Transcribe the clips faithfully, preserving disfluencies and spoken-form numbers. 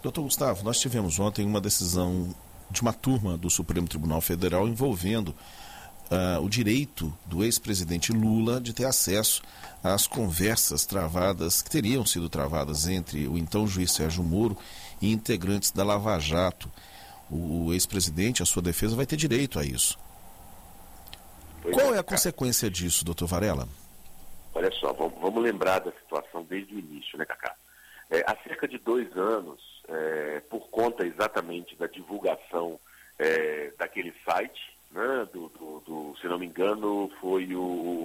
Doutor Gustavo, nós tivemos ontem uma decisão de uma turma do Supremo Tribunal Federal envolvendo uh, o direito do ex-presidente Lula de ter acesso às conversas travadas, que teriam sido travadas entre o então juiz Sérgio Moro e integrantes da Lava Jato. O ex-presidente, a sua defesa, vai ter direito a isso. Pois Qual é a consequência disso, doutor Varela? Olha só, vamos, vamos lembrar da situação desde o início, né, Cacá? É, há cerca de dois anos, é, por conta exatamente da divulgação é, daquele site, né, do, do, do, se não me engano, foi o...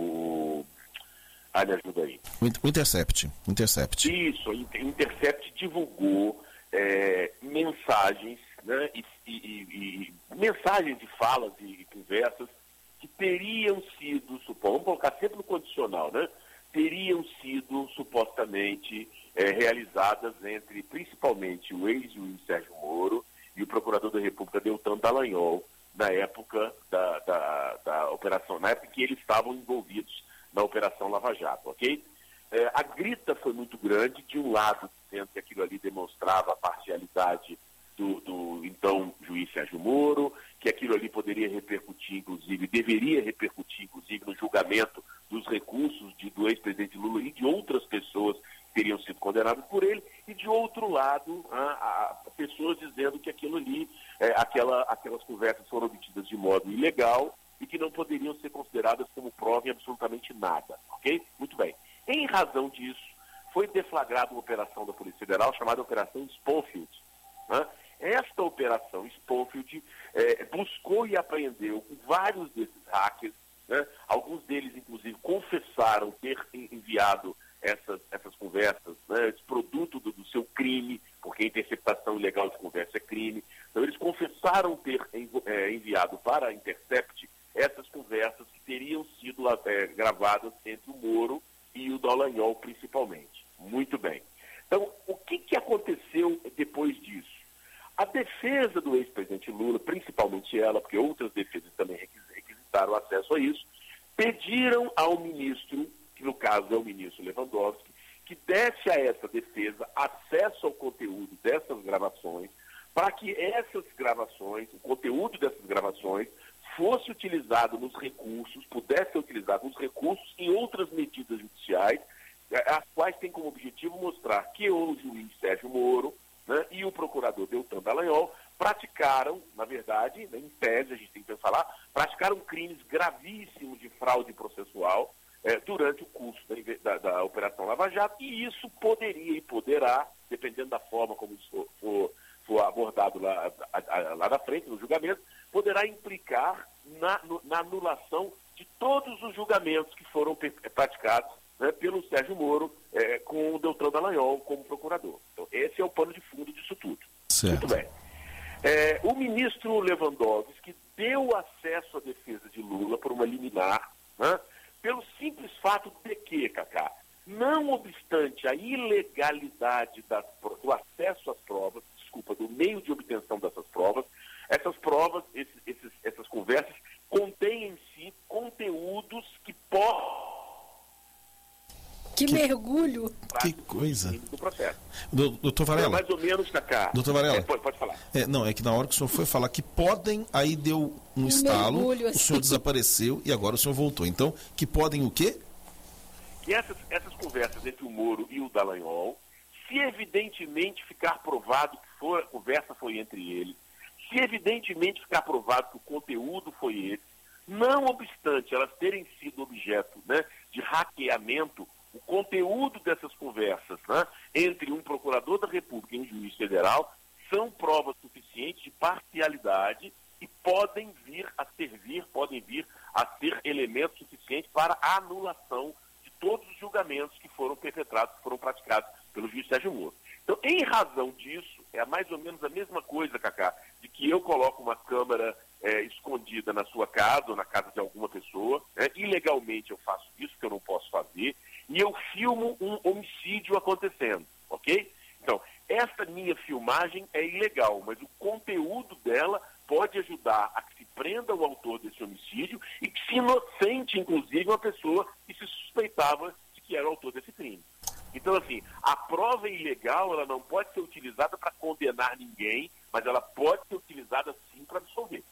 o ah, me ajuda aí. O Intercept. Intercept. Isso, o Intercept divulgou é, mensagens, né, e, e, e, e mensagens de falas e, e conversas que teriam sido, vamos colocar sempre no condicional, né, teriam sido supostamente é, realizadas entre, principalmente, o ex-juiz Sérgio Moro e o procurador da República, Deltan Dallagnol, na época da, da, da operação, na época que eles estavam envolvidos na Operação Lava Jato, ok? É, a grita foi muito grande, de um lado, dizendo que aquilo ali demonstrava a parcialidade do, do então juiz Sérgio Moro, que aquilo ali poderia repercutir, inclusive, deveria repercutir, inclusive, no julgamento dos recursos de, do ex-presidente Lula e de outras pessoas que teriam sido condenadas por ele, e de outro lado, a, a, a pessoas dizendo que aquilo ali, é, aquela, aquelas conversas foram obtidas de modo ilegal e que não poderiam ser consideradas como prova em absolutamente nada, ok? Muito bem. Em razão disso, foi deflagrada uma operação da Polícia Federal chamada Operação Spoonfield, né? Esta operação Spoonfield eh, buscou e apreendeu vários desses hackers, né? Alguns deles, inclusive, confessaram ter enviado essas, essas conversas, né? Esse produto do, do seu crime, porque a interceptação ilegal de conversa é crime. Então, eles confessaram ter eh, enviado para a Intercept essas conversas que teriam sido é, gravadas entre o Moro e o Dallagnol, principalmente. Muito bem. Então, o que, que aconteceu depois disso? A defesa do ex-presidente Lula, principalmente ela, porque outras defesas também requisitaram acesso a isso, pediram ao ministro, que no caso é o ministro Lewandowski, que desse a essa defesa acesso ao conteúdo dessas gravações, para que essas gravações, o conteúdo dessas gravações, fosse utilizado nos recursos, pudesse ser utilizado nos recursos em outras medidas judiciais, as quais têm como objetivo mostrar que o juiz Sérgio Moro, né, e o procurador Deltan Dallagnol praticaram, na verdade, né, em tese, a gente tem que falar, praticaram crimes gravíssimos de fraude processual eh, durante o curso da, da, da Operação Lava Jato, e isso poderia e poderá, dependendo da forma como isso for, for, for abordado lá, a, a, lá na frente, no julgamento, poderá implicar na, no, na anulação de todos os julgamentos que foram praticados, né, pelo Sérgio Moro eh, com o Deltan Dallagnol como procurador. Então, esse é o pano de fundo disso tudo. Certo. Muito bem. Eh, o ministro Lewandowski deu acesso à defesa de Lula por uma liminar, né, pelo simples fato de que, Cacá, não obstante a ilegalidade das, do acesso às provas, desculpa, do meio de obtenção dessas provas, essas provas, esses, esses, essas conversas, contêm em si conteúdos que podem... Que, que mergulho! Que coisa! Do processo. Doutor Varela. É mais ou menos, Cacá. Doutor Varela. É, pode, pode falar. É, não, é que na hora que o senhor foi falar que podem, aí deu um, um estalo, mergulho, assim. O senhor desapareceu e agora o senhor voltou. Então, que podem o quê? Que essas, essas conversas entre o Moro e o Dallagnol, se evidentemente ficar provado que for, a conversa foi entre eles, se evidentemente ficar provado que o conteúdo foi esse, não obstante elas terem sido objeto, né, de hackeamento, o conteúdo dessas conversas, né, entre um procurador da República e um juiz federal são provas suficientes de parcialidade e podem vir a servir, podem vir a ser elementos suficientes para a anulação de todos os julgamentos que foram perpetrados, que foram praticados pelo juiz Sérgio Moro. Então, em razão disso, é mais ou menos a mesma coisa, Cacá, de que eu coloco uma câmera é, escondida na sua casa ou na casa de alguma pessoa, né, ilegalmente eu faço isso, que eu não posso fazer, e eu filmo um homicídio acontecendo, ok? Então, essa minha filmagem é ilegal, mas o conteúdo dela pode ajudar a que se prenda o autor desse homicídio e que se inocente, inclusive, uma pessoa que se suspeitava de que era o autor desse crime. Então, assim, a prova prova ilegal, ela não pode ser utilizada para condenar ninguém, mas ela pode ser utilizada sim para absolver.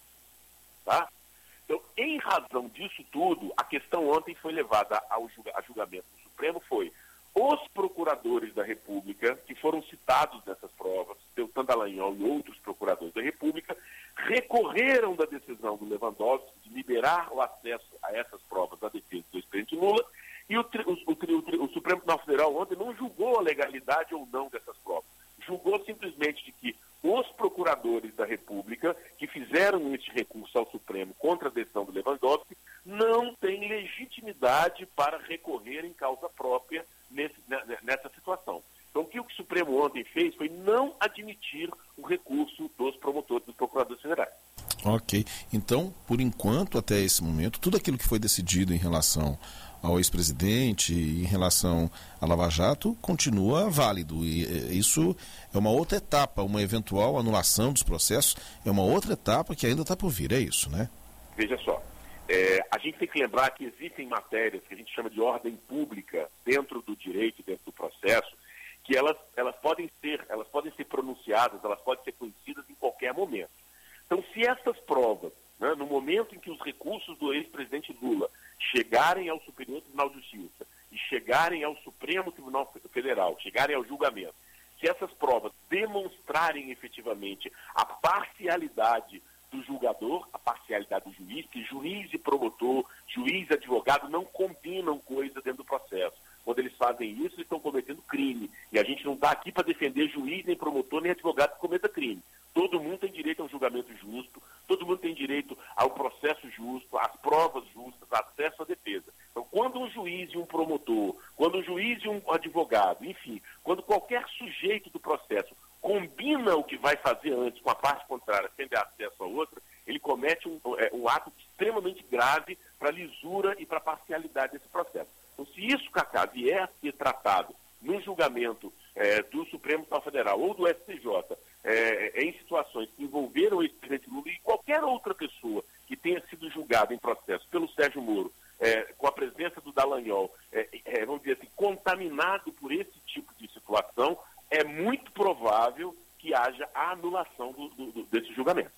Tá? Então, em razão disso tudo, a questão ontem foi levada ao julga- a julgamento do Supremo, foi os procuradores da República, que foram citados nessas provas, Deltan Dallagnol e outros procuradores da República, recorreram da decisão do Lewandowski de liberar o acesso a essas provas da defesa do ex-presidente Lula, e o, tri- o, o, o, o Supremo Tribunal Federal ontem não julgou a legalidade ou não dessas provas. Julgou simplesmente de que os procuradores da República, que fizeram este recurso ao Supremo contra a decisão do Lewandowski, não têm legitimidade para recorrer em causa própria nesse, nessa situação. Então, o que o Supremo ontem fez foi não admitir o recurso dos promotores, dos procuradores federais. Ok. Então, por enquanto, até esse momento, tudo aquilo que foi decidido em relação ao ex-presidente, em relação à Lava Jato, continua válido. E isso é uma outra etapa, uma eventual anulação dos processos, é uma outra etapa que ainda está por vir, é isso, né? Veja só, é, a gente tem que lembrar que existem matérias que a gente chama de ordem pública dentro do direito, dentro do processo, que elas, elas, podem ser, elas podem ser pronunciadas, elas podem ser conhecidas em qualquer momento. Então, se essas provas, né, no momento em que os recursos do ex-presidente Lula chegarem ao Superior Tribunal de Justiça e chegarem ao Supremo Tribunal Federal, chegarem ao julgamento, se essas provas demonstrarem efetivamente a parcialidade do julgador, a parcialidade do juiz, que juiz e promotor, juiz e advogado não combinam coisa dentro do processo. Quando eles fazem isso, eles estão cometendo crime. E a gente não está aqui para defender juiz, nem promotor, nem advogado que cometa crime. Todo mundo tem direito a um julgamento justo, todo mundo tem direito ao processo justo, às provas justas, acesso à defesa. Então, quando um juiz e um promotor, quando um juiz e um advogado, enfim, quando qualquer sujeito do processo combina o que vai fazer antes com a parte contrária, sem dar acesso a outra, ele comete um, é, um ato extremamente grave para a lisura e para a parcialidade desse processo. Então, se isso, Cacá, vier a ser tratado no julgamento é, do Supremo Tribunal Federal ou do S T J, é, em situações que envolveram o ex-presidente Lula e qualquer outra pessoa que tenha sido julgada em processo pelo Sérgio Moro, é, com a presença do Dallagnol, é, é, vamos dizer assim, contaminado por esse tipo de situação, é muito provável que haja a anulação do, do, do, desse julgamento.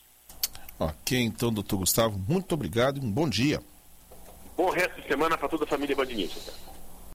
Ok, então, doutor Gustavo, muito obrigado e um bom dia. Bom resto de semana para toda a família Band News.